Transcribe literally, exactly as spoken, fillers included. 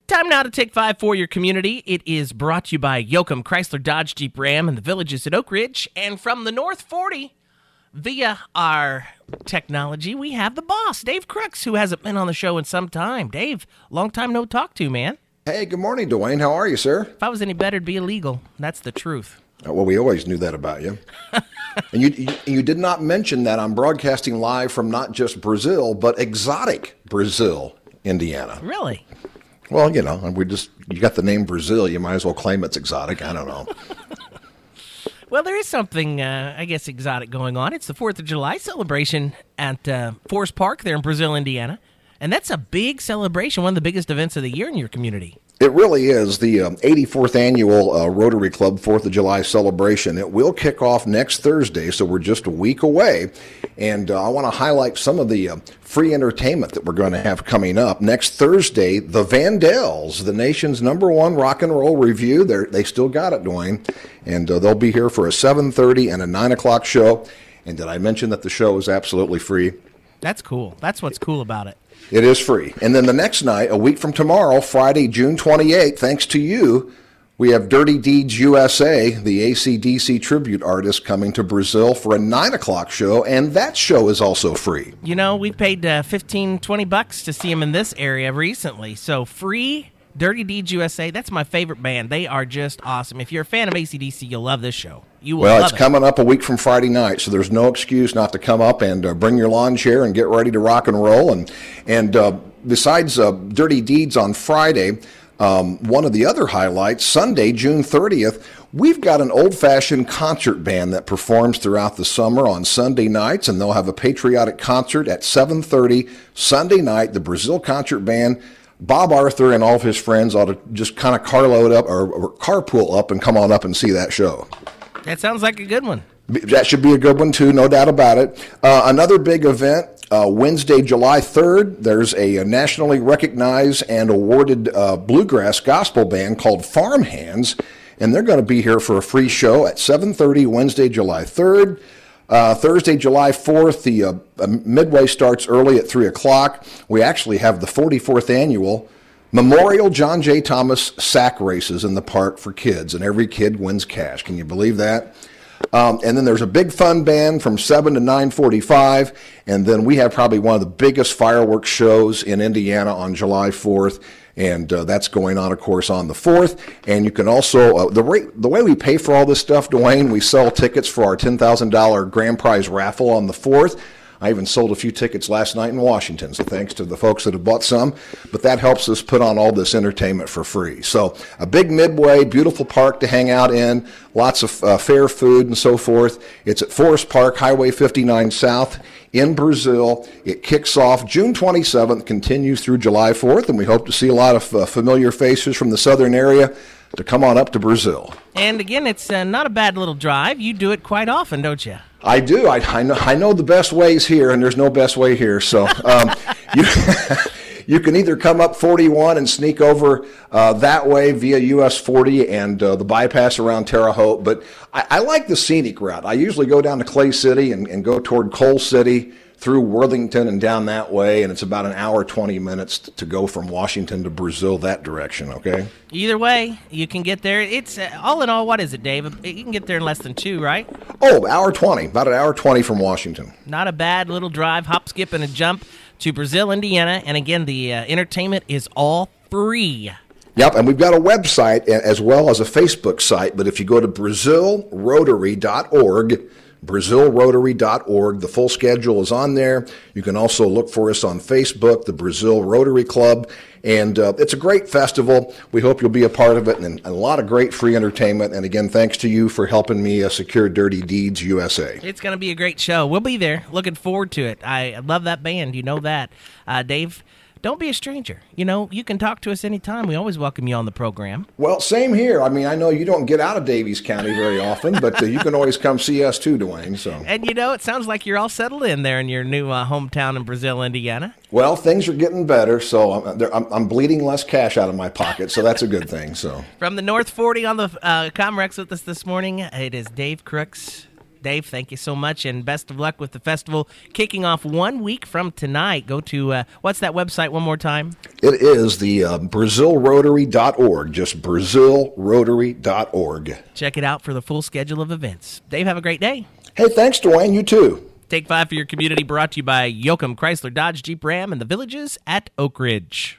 Time now to take five for your community. It is brought to you by Yoakum Chrysler Dodge Jeep Ram and the Villages at Oak Ridge. And from the North forty, via our technology, we have the boss, Dave Crooks, who hasn't been on the show in some time. Dave, long time no talk to, man. Hey, good morning, Dwayne. How are you, sir? If I was any better, it'd be illegal. That's the truth. Well, we always knew that about you. And you, you you did not mention that I'm broadcasting live from not just Brazil, but exotic Brazil, Indiana. Really? Well, you know, we just you got the name Brazil, you might as well claim it's exotic. I don't know. Well, there is something, uh, I guess, exotic going on. It's the fourth of July celebration at uh, Forest Park there in Brazil, Indiana. And that's a big celebration, one of the biggest events of the year in your community. It really is. The um, eighty-fourth annual uh, Rotary Club fourth of July celebration. It will kick off next Thursday, so we're just a week away. And uh, I want to highlight some of the uh, free entertainment that we're going to have coming up. Next Thursday, the Vandells, the nation's number one rock and roll review. They're, they still got it, Dwayne. And uh, they'll be here for a seven thirty and a nine o'clock show. And did I mention that the show is absolutely free? That's cool. That's what's cool about it. It is free. And then the next night, a week from tomorrow, Friday, June twenty-eighth, thanks to you, we have Dirty Deeds U S A, the A C D C tribute artist, coming to Brazil for a nine o'clock show, and that show is also free. You know, we paid uh, fifteen, twenty bucks to see him in this area recently, so free Dirty Deeds U S A, that's my favorite band. They are just awesome. If you're a fan of A C D C, you'll love this show. You will well, love it's it. coming up a week from Friday night, so there's no excuse not to come up and uh, bring your lawn chair and get ready to rock and roll. And and uh, besides uh, Dirty Deeds on Friday, um, one of the other highlights, Sunday, June thirtieth, we've got an old-fashioned concert band that performs throughout the summer on Sunday nights, and they'll have a patriotic concert at seven thirty Sunday night, the Brazil Concert Band. Bob Arthur and all of his friends ought to just kind of carload up or, or carpool up and come on up and see that show. That sounds like a good one. That should be a good one, too, no doubt about it. Uh, another big event, uh, Wednesday, July third, there's a, a nationally recognized and awarded uh, bluegrass gospel band called Farmhands, and they're going to be here for a free show at seven thirty Wednesday, July third. Uh, Thursday, July fourth, the uh, Midway starts early at three o'clock. We actually have the forty-fourth annual Memorial John J. Thomas sack races in the park for kids, and every kid wins cash. Can you believe that? Um, and then there's a big fun band from seven to nine forty-five, and then we have probably one of the biggest fireworks shows in Indiana on July fourth. And uh, that's going on, of course, on the fourth. And you can also, uh, the rate, the way we pay for all this stuff, Dwayne, we sell tickets for our ten thousand dollars grand prize raffle on the fourth. I even sold a few tickets last night in Washington, so thanks to the folks that have bought some. But that helps us put on all this entertainment for free. So a big Midway, beautiful park to hang out in, lots of uh, fair food and so forth. It's at Forest Park, Highway fifty-nine South in Brazil. It kicks off June twenty-seventh, continues through July fourth, and we hope to see a lot of uh, familiar faces from the southern area to come on up to Brazil. And again, it's uh, not a bad little drive. You do it quite often, don't you? I do. I, I know. I know the best ways here, and there's no best way here. So um, you you can either come up forty-one and sneak over uh, that way via U S forty and uh, the bypass around Terre Haute. But I, I like the scenic route. I usually go down to Clay City and, and go toward Coal City through Worthington and down that way, and it's about an hour, twenty minutes to go from Washington to Brazil that direction, okay? Either way, you can get there. It's uh, all in all, what is it, Dave? You can get there in less than two, right? Oh, hour twenty, about an hour twenty from Washington. Not a bad little drive, hop, skip, and a jump to Brazil, Indiana. And again, the uh, entertainment is all free. Yep, and we've got a website as well as a Facebook site, but if you go to brazil rotary dot org, brazil rotary dot org. The full schedule is on there. You can also look for us on Facebook, the Brazil Rotary Club. And uh, it's a great festival. We hope you'll be a part of it, and, and a lot of great free entertainment. And again, thanks to you for helping me uh, secure Dirty Deeds U S A. It's going to be a great show. We'll be there. Looking forward to it. I love that band. You know that. Uh, Dave, don't be a stranger. You know, you can talk to us anytime. We always welcome you on the program. Well, same here. I mean, I know you don't get out of Daviess County very often, but uh, you can always come see us too, Dwayne. So. And, you know, it sounds like you're all settled in there in your new uh, hometown in Brazil, Indiana. Well, things are getting better, so I'm, I'm, I'm bleeding less cash out of my pocket, so that's a good thing. So, from the North forty on the uh, Comrex with us this morning, it is Dave Crooks. Dave, thank you so much, and best of luck with the festival kicking off one week from tonight. Go to, uh, what's that website one more time? It is the uh, Brazil Rotary dot org, just Brazil Rotary dot org. Check it out for the full schedule of events. Dave, have a great day. Hey, thanks, Dwayne. You too. Take Five for Your Community brought to you by Yoakum Chrysler Dodge Jeep Ram and the Villages at Oak Ridge.